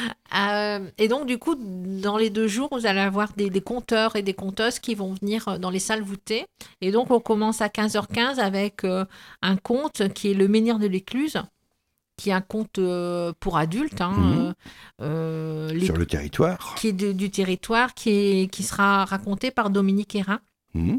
Euh, et donc, du coup, dans les deux jours, vous allez avoir des, des conteurs et des conteuses qui vont venir dans les salles voûtées. Et donc, on commence à quinze heures quinze avec euh, un conte qui est Le Menhir de l'Écluse, qui est un conte euh, pour adultes, hein, Mhm. euh, euh, les- Sur le territoire. qui est de- du territoire, qui, est, qui sera raconté par Dominique Hérin. Mhm.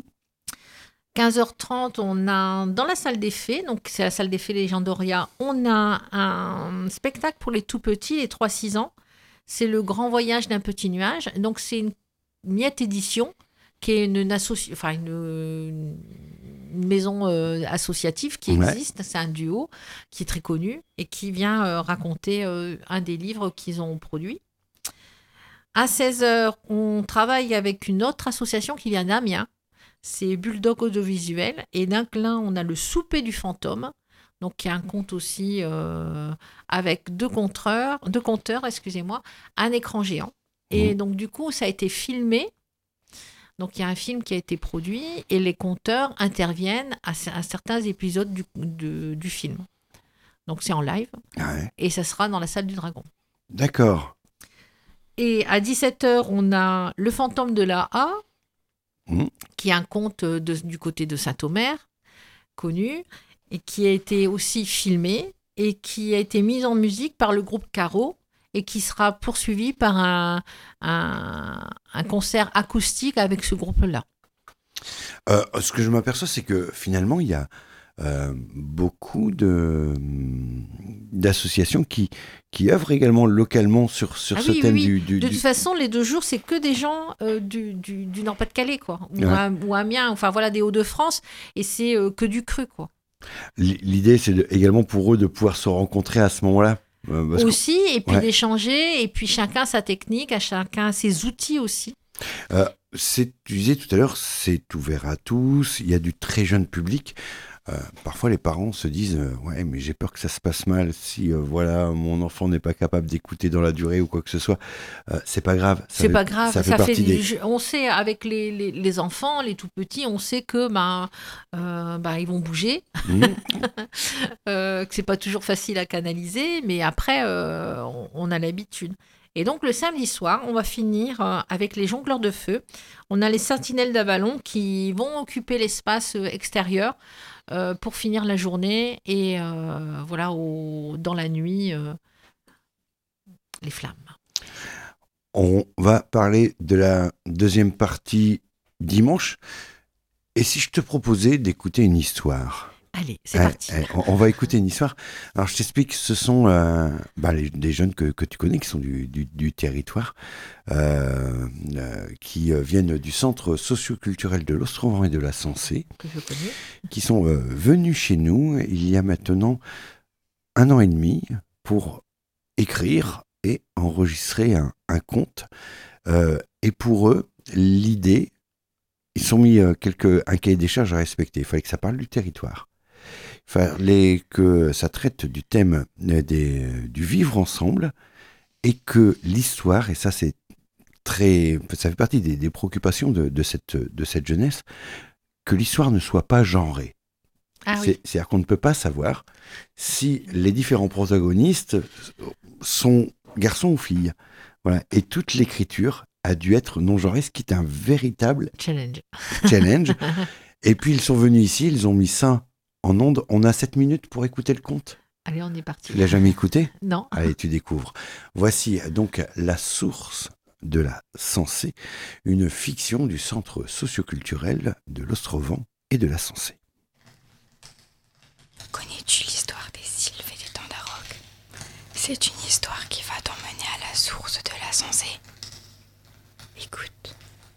quinze heures trente, on a dans la salle des fées, donc c'est la salle des fées Légendoria, on a un spectacle pour les tout petits, les trois six ans. C'est le grand voyage d'un petit nuage. Donc c'est une miette édition qui est une, associ... enfin, une, une maison euh, associative qui Ouais. existe. C'est un duo qui est très connu et qui vient euh, raconter euh, un des livres qu'ils ont produit. À seize heures, on travaille avec une autre association qui vient d'Amiens. C'est Bulldog Audiovisuel. Et d'un là, on a le souper du fantôme, donc qui est un conte aussi euh, avec deux conteurs, deux conteurs, excusez-moi, un écran géant. Et Mmh. donc du coup, ça a été filmé. Donc il y a un film qui a été produit et les conteurs interviennent à, à certains épisodes du, de- du film. Donc c'est en live Ouais. et ça sera dans la salle du Dragon. D'accord. Et à dix-sept heures, on a Le fantôme de la A, Mhm. qui est un conte de- du côté de Saint-Omer, connu, et qui a été aussi filmé et qui a été mis en musique par le groupe Caro et qui sera poursuivi par un, un, un concert acoustique avec ce groupe-là. Euh, ce que je m'aperçois, c'est que finalement, il y a euh, beaucoup de, d'associations qui, qui œuvrent également localement sur, sur Ah ce oui, thème oui, du, oui. du- De du- toute façon, les deux jours, c'est que des gens euh, du, du, du Nord-Pas-de-Calais, quoi, ou, Ouais. à- ou Amiens, enfin voilà, des Hauts-de-France, et c'est euh, que du cru, quoi. L'idée, c'est de- également pour eux de pouvoir se rencontrer à ce moment-là. Euh, parce que- Aussi, et puis Ouais. d'échanger, et puis chacun sa technique, à chacun ses outils aussi. euh, c'est, tu disais tout à l'heure, c'est ouvert à tous, il y a du très jeune public. Euh, parfois, les parents se disent euh, ouais, mais j'ai peur que ça se passe mal si euh, voilà mon enfant n'est pas capable d'écouter dans la durée ou quoi que ce soit. Euh, c'est pas grave. Ça C'est fait, pas grave. Ça fait ça partie fait des. du- On sait avec les, les, les enfants, les tout petits, on sait que ben, euh, ben, ils vont bouger, Mmh. euh, que c'est pas toujours facile à canaliser, mais après euh, on, on a l'habitude. Et donc le samedi soir, on va finir euh, avec les jongleurs de feu. On a les sentinelles d'Avalon qui vont occuper l'espace euh, extérieur euh, pour finir la journée et euh, voilà au, dans la nuit euh, les flammes. On va parler de la deuxième partie dimanche. Et si je te proposais d'écouter une histoire? Allez, c'est Eh, parti. eh, on, on va écouter une histoire. Alors, je t'explique, ce sont euh, bah, les- des jeunes que, que tu connais, qui sont du, du, du territoire, euh, euh, qui euh, viennent du centre socio-culturel de l'Ostrovent et de la Sensée, Que je connais. qui sont euh, venus chez nous il y a maintenant un an et demi pour écrire et enregistrer un, un conte. Euh, et pour eux, l'idée, ils sont mis euh, quelques, un cahier des charges à respecter. Il fallait que ça parle du territoire. Il fallait que ça traite du thème euh, des, du vivre ensemble et que l'histoire, et ça c'est très, ça fait partie des, des préoccupations de, de, cette, de cette jeunesse, que l'histoire ne soit pas genrée. Ah C'est- oui. C'est-à-dire qu'on ne peut pas savoir si les différents protagonistes sont garçons ou filles. Voilà. Et toute l'écriture a dû être non genrée, ce qui est un véritable Challenge. challenge. Et puis ils sont venus ici, ils ont mis ça en ondes. On a sept minutes pour écouter le conte. Allez, on est parti. Tu l'as jamais écouté? Non. Allez, tu découvres. Voici donc La source de la Sensée, une fiction du centre socioculturel de l'Ostrovent et de la Sensée. Connais-tu l'histoire des sylphes et des Tandaroks? C'est une histoire qui va t'emmener à la source de la Sensée. Écoute.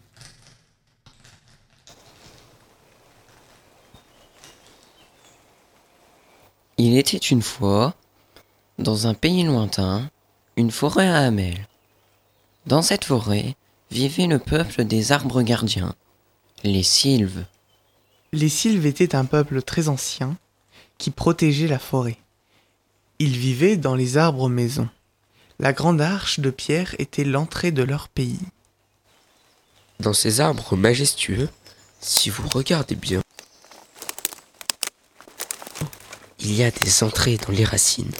Il était une fois, dans un pays lointain, une forêt à Hamel. Dans cette forêt vivait le peuple des arbres gardiens, les sylves. Les sylves étaient un peuple très ancien qui protégeait la forêt. Ils vivaient dans les arbres maisons. La grande arche de pierre était l'entrée de leur pays. Dans ces arbres majestueux, si vous regardez bien, il y a des entrées dans les racines.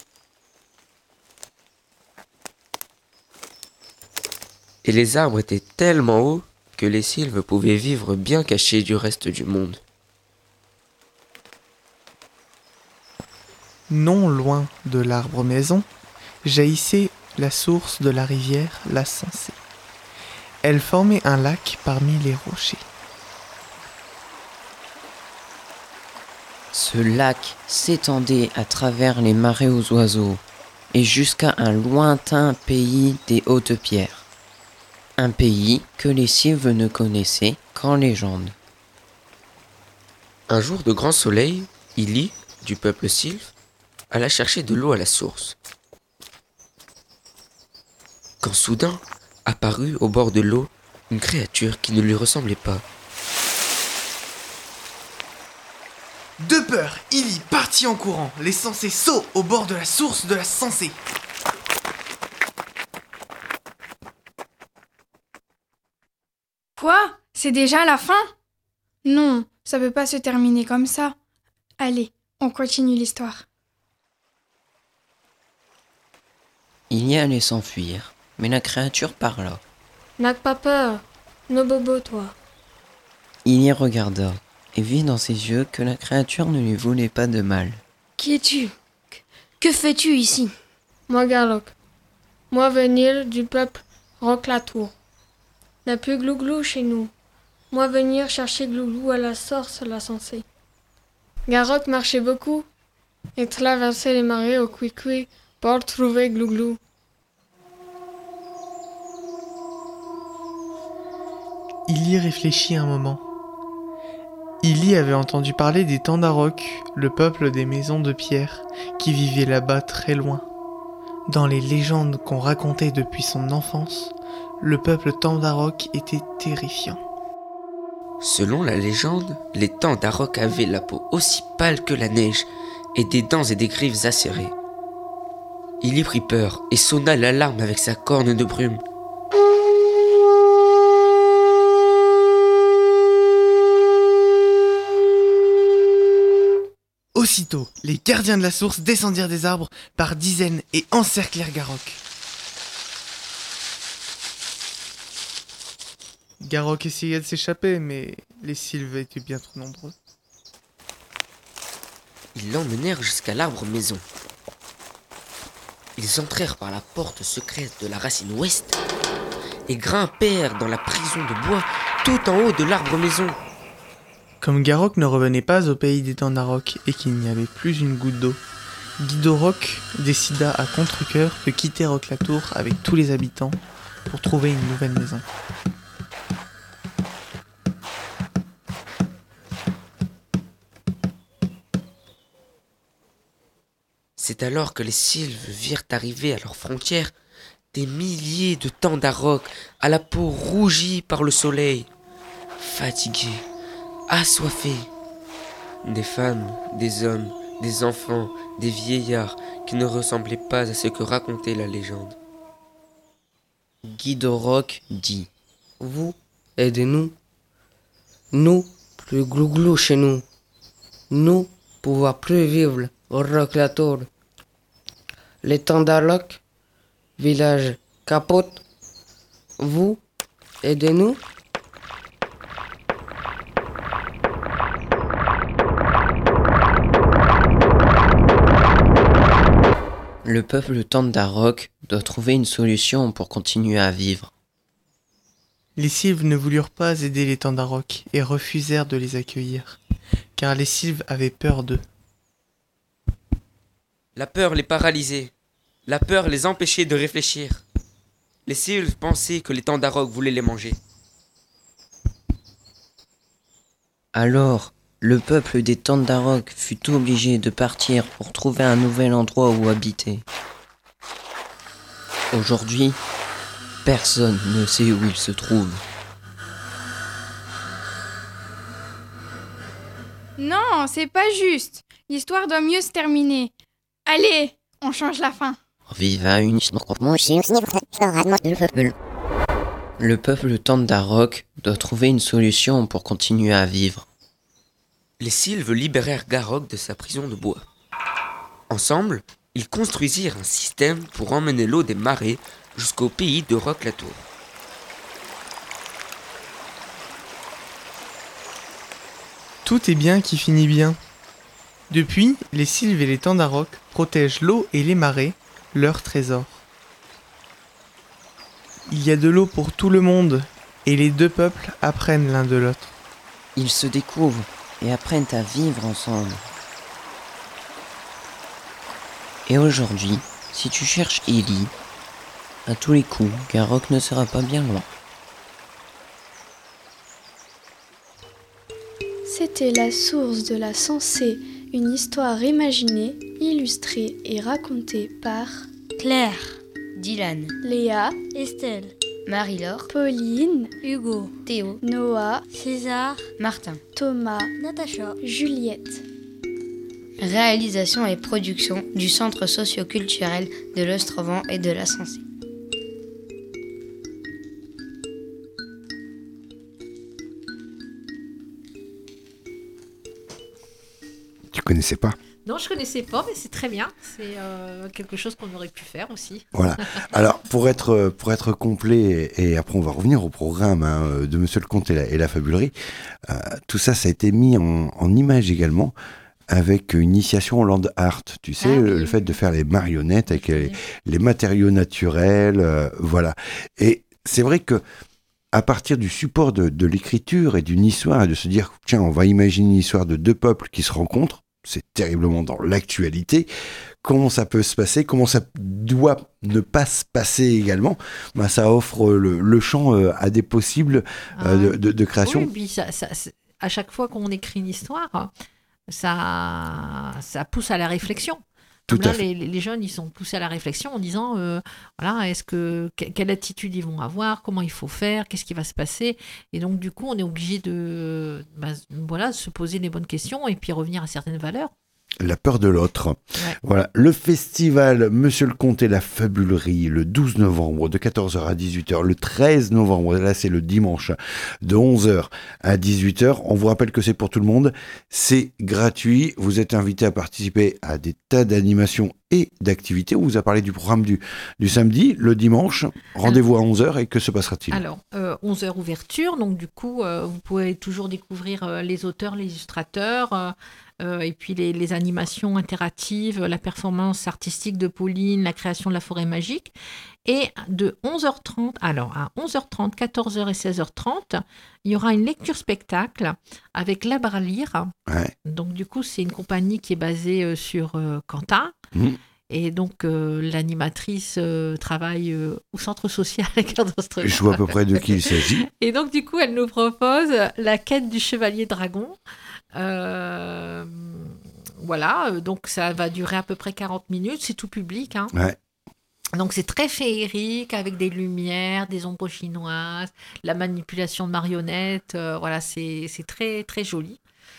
Et les arbres étaient tellement hauts que les sylves pouvaient vivre bien cachés du reste du monde. Non loin de l'arbre maison, jaillissait la source de la rivière la Sensée. Elle formait un lac parmi les rochers. Ce lac s'étendait à travers les marais aux oiseaux et jusqu'à un lointain pays des hautes pierres. Un pays que les sylves ne connaissaient qu'en légende. Un jour de grand soleil, Ili, du peuple sylve, alla chercher de l'eau à la source. Quand soudain apparut au bord de l'eau une créature qui ne lui ressemblait pas. De peur, Ili partit en courant, laissant ses seaux au bord de la source de la Sensée. Quoi? C'est déjà la fin? Non, ça peut pas se terminer comme ça. Allez, on continue l'histoire. Il y allait s'enfuir, mais la créature parla. N'aie pas peur, nos bobos, toi. Il y regarda et vit dans ses yeux que la créature ne lui voulait pas de mal. Qui es-tu? Que fais-tu ici? Moi, Garlock. Moi, venir du peuple Roc-la-Tour. N'a plus Glouglou chez nous. Moi, venir chercher Glouglou à la source la Sensée. Garrock marchait beaucoup et traversait les marais au Couicouis pour trouver Glouglou. Il y réfléchit un moment. Il y avait entendu parler des Tandaroks, le peuple des maisons de pierre, qui vivait là-bas très loin. Dans les légendes qu'on racontait depuis son enfance, le peuple Tandarok était terrifiant. Selon la légende, les Tandaroks avaient la peau aussi pâle que la neige et des dents et des griffes acérées. Il y prit peur et sonna l'alarme avec sa corne de brume. Aussitôt, les gardiens de la source descendirent des arbres par dizaines et encerclèrent Garok. Garok essayait de s'échapper, mais les sylves étaient bien trop nombreux. Ils l'emmenèrent jusqu'à l'arbre maison. Ils entrèrent par la porte secrète de la racine ouest et grimpèrent dans la prison de bois tout en haut de l'arbre maison. Comme Garok ne revenait pas au pays des Tandaroks et qu'il n'y avait plus une goutte d'eau, Guido-Roc décida à contre-cœur de quitter Roque-la-Tour avec tous les habitants pour trouver une nouvelle maison. C'est alors que les sylves virent arriver à leurs frontières des milliers de Tandaroks à la peau rougie par le soleil, fatigués, assoiffés. Des femmes, des hommes, des enfants, des vieillards qui ne ressemblaient pas à ce que racontait la légende. Guido-Roc dit : Vous, aidez-nous. Nous, plus glouglou chez nous. Nous, pouvoir plus vivre au Roque-la-Tour. Les Tandaroks, village capote. Vous, aidez-nous. Le peuple Tandarok doit trouver une solution pour continuer à vivre. Les sylves ne voulurent pas aider les Tandaroks et refusèrent de les accueillir, car les sylves avaient peur d'eux. La peur les paralysait. La peur les empêchait de réfléchir. Les sylves pensaient que les Tandaroks voulaient les manger. Alors, le peuple des Tandaroks fut obligé de partir pour trouver un nouvel endroit où habiter. Aujourd'hui, personne ne sait où il se trouve. Non, c'est pas juste. L'histoire doit mieux se terminer. Allez, on change la fin. Viva une Le peuple Tandarok doit trouver une solution pour continuer à vivre. Les sylves libérèrent Garok de sa prison de bois. Ensemble, ils construisirent un système pour emmener l'eau des marais jusqu'au pays de Roque-la-Tour. Tout est bien qui finit bien. Depuis, les sylves et les Tandaroks protègent l'eau et les marais, leur trésor. Il y a de l'eau pour tout le monde, et les deux peuples apprennent l'un de l'autre. Ils se découvrent et apprennent à vivre ensemble. Et aujourd'hui, si tu cherches Ellie, à tous les coups, Garok ne sera pas bien loin. C'était La Source de la Sensée, une histoire imaginée, illustrée et racontée par Claire, Dylan, Léa, Estelle, Marie-Laure, Pauline, Hugo, Théo, Noah, César, Martin, Thomas, Natacha, Juliette. Réalisation et production du Centre socio-culturel de l'Ostrovent et de la Sensée. Tu connaissais pas ? Non, je connaissais pas, mais c'est très bien. C'est euh, quelque chose qu'on aurait pu faire aussi. Voilà. Alors, pour être, pour être complet, et après on va revenir au programme hein, de Monsieur le Comte et la, et la Fabulerie, euh, tout ça, ça a été mis en, en image également, avec une initiation au land art. Tu sais, ah, oui. le, le fait de faire les marionnettes avec oui. les, les matériaux naturels, euh, voilà. Et c'est vrai que à partir du support de, de l'écriture et d'une histoire, et de se dire, tiens, on va imaginer une histoire de deux peuples qui se rencontrent, c'est terriblement dans l'actualité, comment ça peut se passer, comment ça doit ne pas se passer également, ben ça offre le, le champ euh, à des possibles euh, ah, de, de, de création. Oui, puis ça, ça, à chaque fois qu'on écrit une histoire, ça, ça pousse à la réflexion. Tout Comme là, à fait. les, les jeunes, ils sont poussés à la réflexion en disant, euh, voilà, est-ce que que- quelle attitude ils vont avoir, comment il faut faire, qu'est-ce qui va se passer. Et donc, du coup, on est obligé de, bah, voilà, de se poser les bonnes questions et puis revenir à certaines valeurs. La peur de l'autre. Ouais. Voilà. Le festival Monsieur le Comte et la Fabulerie, le douze novembre de quatorze heures à dix-huit heures. Le treize novembre, là c'est le dimanche, de onze heures à dix-huit heures. On vous rappelle que c'est pour tout le monde. C'est gratuit. Vous êtes invité à participer à des tas d'animations et d'activités. On vous a parlé du programme du, du samedi. Le dimanche, rendez-vous à onze heures. Et que se passera-t-il ? Alors, euh, onze heures ouverture, donc du coup, euh, vous pouvez toujours découvrir euh, les auteurs, les illustrateurs, euh, euh, et puis les, les animations interactives, la performance artistique de Pauline, la création de la forêt magique. Et de onze heures trente, alors à onze heures trente, quatorze heures et seize heures trente, il y aura une lecture-spectacle avec l'Arbre à lire. Ouais. Donc du coup, c'est une compagnie qui est basée euh, sur euh, Quentin. Mmh. Et donc, euh, l'animatrice euh, travaille euh, au centre social à Gare d'Ostrava. Je vois à peu près de qui il s'agit. Et donc, du coup, elle nous propose la quête du chevalier dragon. Euh, voilà, donc ça va durer à peu près quarante minutes. C'est tout public. Hein. Ouais. Donc, c'est très féerique avec des lumières, des ombres chinoises, la manipulation de marionnettes. Euh, voilà, c'est, c'est très, très joli.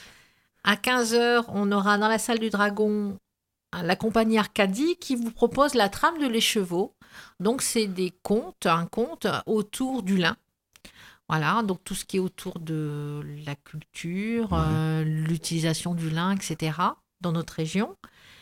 À quinze heures, on aura dans la salle du dragon la compagnie Arcadie qui vous propose la trame de l'écheveau. Donc, c'est des contes, un conte autour du lin. Voilà, donc tout ce qui est autour de la culture, ouais. euh, l'utilisation du lin, et cetera dans notre région.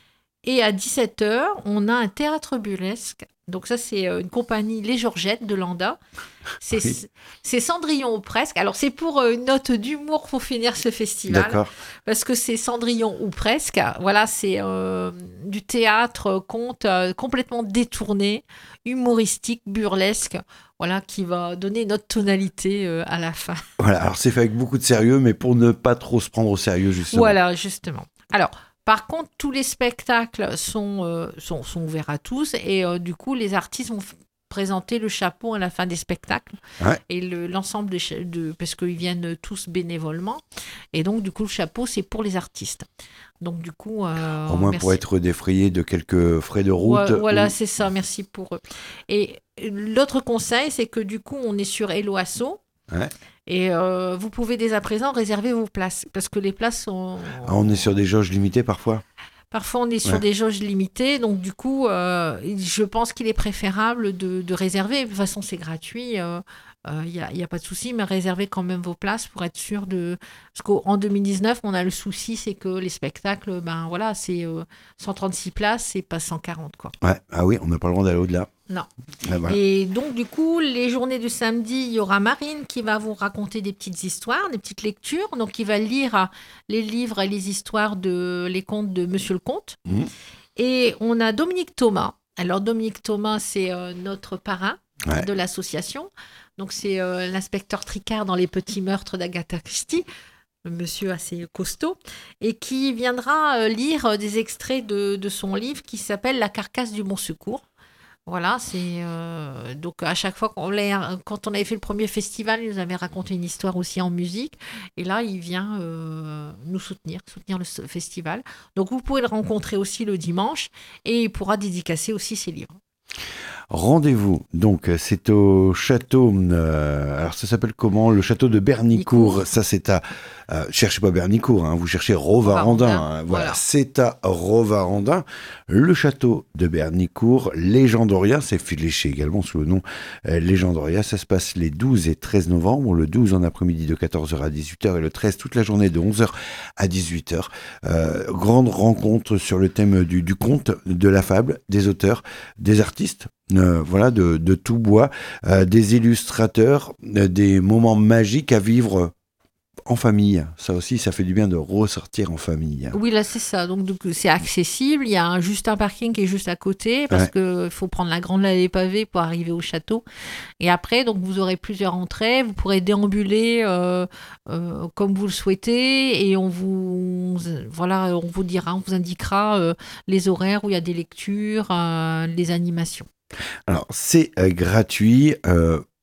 Et à dix-sept heures, on a un théâtre burlesque. Donc ça, c'est une compagnie, Les Georgettes de Landa. C'est, oui. c'est Cendrillon ou presque. Alors, c'est pour une note d'humour pour finir ce festival. D'accord. Parce que c'est Cendrillon ou presque. Voilà, c'est euh, du théâtre, conte euh, complètement détourné, humoristique, burlesque. Voilà, qui va donner notre tonalité euh, à la fin. Voilà, alors c'est fait avec beaucoup de sérieux, mais pour ne pas trop se prendre au sérieux, justement. Voilà, justement. Alors... Par contre, tous les spectacles sont, euh, sont, sont ouverts à tous et euh, du coup, les artistes vont f- présenter le chapeau à la fin des spectacles. Ouais. Et le, l'ensemble de, de... Parce qu'ils viennent tous bénévolement. Et donc, du coup, le chapeau, c'est pour les artistes. Donc, du coup... Euh, Au moins merci. pour être défrayé de quelques frais de route. Ouais, voilà, ou... c'est ça. Merci pour eux. Et l'autre conseil, c'est que du coup, on est sur Hello Asso. Ouais. Et euh, vous pouvez dès à présent réserver vos places parce que les places sont... Ah, on est sur des jauges limitées parfois. Parfois, on est sur ouais. des jauges limitées. Donc, du coup, euh, je pense qu'il est préférable de, de réserver. De toute façon, c'est gratuit. Il euh, n'y euh, a, y a pas de souci. Mais réservez quand même vos places pour être sûr de... Parce qu'en deux mille dix-neuf, on a le souci, c'est que les spectacles, ben voilà, c'est euh, cent trente-six places, c'est pas cent quarante, quoi. Ouais. Ah oui, on n'a pas le droit d'aller au-delà. Non. Ah, voilà. Et donc, du coup, les journées de samedi, il y aura Marine qui va vous raconter des petites histoires, des petites lectures. Donc, il va lire les livres et les histoires de les contes de Monsieur le Comte. Mmh. Et on a Dominique Thomas. Alors, Dominique Thomas, c'est euh, notre parrain ouais. de l'association. Donc, c'est euh, l'inspecteur Tricard dans Les Petits Meurtres d'Agatha Christie. Le monsieur assez costaud, et qui viendra euh, lire des extraits de, de son livre qui s'appelle La carcasse du Bon Secours. Voilà, c'est euh, donc à chaque fois qu'on quand on avait fait le premier festival, il nous avait raconté une histoire aussi en musique. Et là, il vient euh, nous soutenir, soutenir le festival. Donc vous pouvez le rencontrer aussi le dimanche et il pourra dédicacer aussi ses livres. Rendez-vous, donc c'est au château, euh, alors ça s'appelle comment ? Le château de Bernicourt, Nicourt. Ça c'est à, euh, cherchez pas Bernicourt, hein, vous cherchez Rovarandin, hein, voilà. voilà, c'est à Rovarandin, le château de Bernicourt, Légendoria, c'est fléché également sous le nom euh, Légendoria, ça se passe les douze et treize novembre, le douze en après-midi de quatorze heures à dix-huit heures et le treize toute la journée de onze heures à dix-huit heures, euh, grande rencontre sur le thème du, du conte, de la fable, des auteurs, des artistes, Euh, voilà, de, de tout bois, euh, des illustrateurs, euh, des moments magiques à vivre en famille. Ça aussi, ça fait du bien de ressortir en famille. Oui, là, c'est ça. Donc, donc c'est accessible. Il y a un, juste un parking qui est juste à côté parce ouais. qu'il faut prendre la grande allée pavée pour arriver au château. Et après, donc, vous aurez plusieurs entrées. Vous pourrez déambuler euh, euh, comme vous le souhaitez et on vous, voilà, on vous dira, on vous indiquera euh, les horaires où il y a des lectures, euh, les animations. Alors, c'est euh, gratuit. Euh,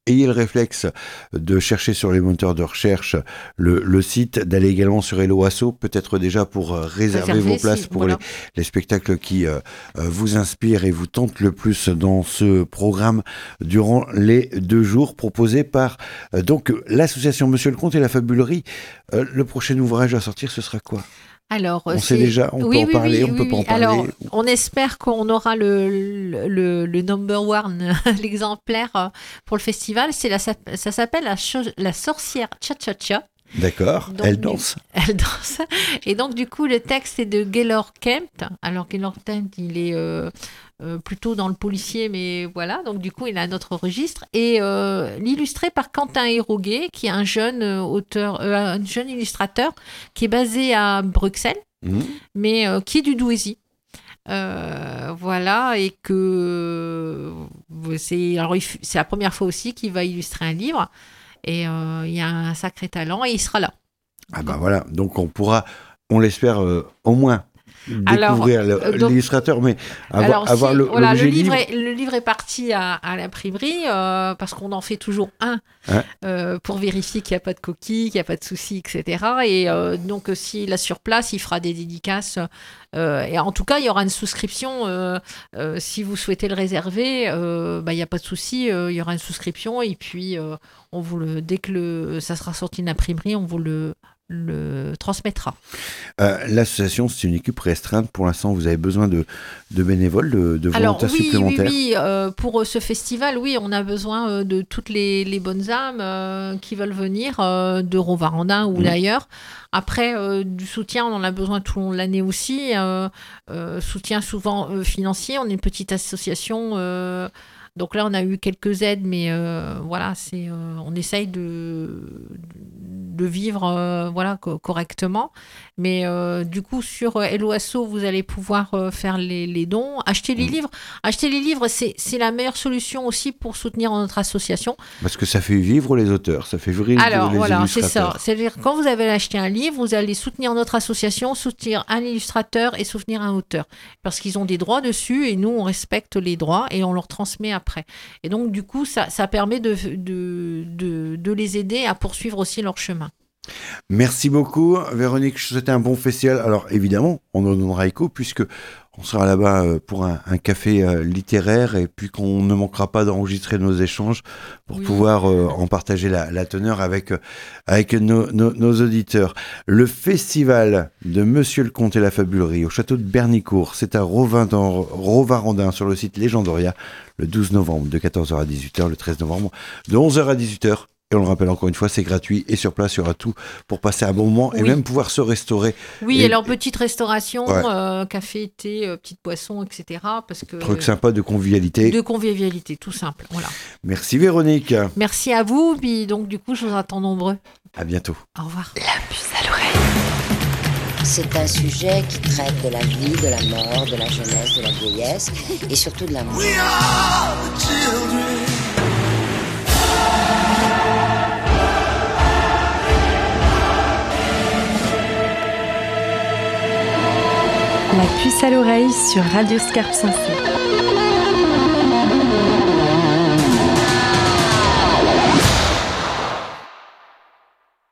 ayez le réflexe de chercher sur les moteurs de recherche le, le site, d'aller également sur Hello Asso, peut-être déjà pour réserver, réserver vos places si, pour voilà. les, les spectacles qui euh, vous inspirent et vous tentent le plus dans ce programme durant les deux jours proposés par euh, donc l'association Monsieur le Comte et la Fabulerie. Euh, le prochain ouvrage à sortir, ce sera quoi ? Alors, on sait déjà, on oui, peut en oui, parler, oui, on oui, peut oui. pas en parler. Alors, on espère qu'on aura le, le, le number one, l'exemplaire pour le festival. C'est la, ça s'appelle la, cho- la sorcière Cha-Cha-Cha. D'accord, donc, elle danse. Elle danse. Et donc, du coup, le texte est de Gaylord Kempt. Alors, Gaylord Kempt, il est euh, euh, plutôt dans le policier, mais voilà. Donc, du coup, il a notre registre. Et euh, l'illustré par Quentin Héroguet, qui est un jeune euh, auteur, euh, un jeune illustrateur, qui est basé à Bruxelles, mmh. mais euh, qui est du Douaisis. Euh, voilà, et que c'est, alors, c'est la première fois aussi qu'il va illustrer un livre. Et euh, il y a un sacré talent et il sera là. Ah ben voilà, donc on pourra, on l'espère euh, au moins découvrir alors, le, donc, l'illustrateur, mais avoir, alors, avoir si, le, voilà, l'objet le livre. livre. Est, le livre est parti à, à l'imprimerie euh, parce qu'on en fait toujours un hein euh, pour vérifier qu'il n'y a pas de coquilles, qu'il n'y a pas de soucis, et cetera. Et euh, donc s'il a sur place, il fera des dédicaces. Euh, et en tout cas, il y aura une souscription. Euh, euh, si vous souhaitez le réserver, euh, bah, il n'y a pas de souci. Euh, il y aura une souscription et puis euh, on vous le, dès que le, ça sera sorti de l'imprimerie, on vous le le transmettra. Euh, l'association, c'est une équipe restreinte. Pour l'instant, vous avez besoin de, de bénévoles, de, de volontaires Alors, oui, supplémentaires. Oui, oui. Euh, pour ce festival, oui, on a besoin euh, de toutes les, les bonnes âmes euh, qui veulent venir euh, de Rovarandin ou mmh. d'ailleurs. Après, euh, du soutien, on en a besoin tout au long de l'année aussi. Euh, euh, soutien souvent euh, financier. On est une petite association. Euh, Donc là, on a eu quelques aides, mais euh, voilà, c'est, euh, on essaye de, de vivre euh, voilà, co- correctement. Mais euh, du coup, sur Hello Asso, vous allez pouvoir euh, faire les, les dons, acheter les mmh. livres. Acheter les livres, c'est, c'est la meilleure solution aussi pour soutenir notre association. Parce que ça fait vivre les auteurs, ça fait vivre Alors, les voilà, illustrateurs. c'est ça. C'est-à-dire, quand vous avez acheté un livre, vous allez soutenir notre association, soutenir un illustrateur et soutenir un auteur. Parce qu'ils ont des droits dessus et nous, on respecte les droits et on leur transmet après. Après. Et donc, du coup, ça, ça permet de, de, de, de les aider à poursuivre aussi leur chemin. Merci beaucoup, Véronique. Je vous souhaite un bon festival. Alors, évidemment, on en donnera écho puisque on sera là-bas pour un, un café euh, littéraire et puis qu'on ne manquera pas d'enregistrer nos échanges pour oui. pouvoir euh, en partager la, la teneur avec, euh, avec nos, nos, nos auditeurs. Le festival de Monsieur le Comte et la Fabulerie au château de Bernicourt, c'est à Rovarandin sur le site Légendoria le douze novembre de quatorze heures à dix-huit heures, le treize novembre de onze heures à dix-huit heures. Et on le rappelle encore une fois, c'est gratuit et sur place, il y aura tout pour passer un bon moment oui. et même pouvoir se restaurer. Oui, et, alors petite restauration, ouais. euh, café, thé, euh, petite boisson, et cetera. Parce que, truc sympa de convivialité. De convivialité, tout simple. Voilà. Merci Véronique. Merci à vous. Puis donc du coup, je vous attends nombreux. À bientôt. Au revoir. La puce à l'oreille. C'est un sujet qui traite de la vie, de la mort, de la jeunesse, de la vieillesse et surtout de l'amour. We are the children. La puce à l'oreille sur Radio Scarpe Sensée.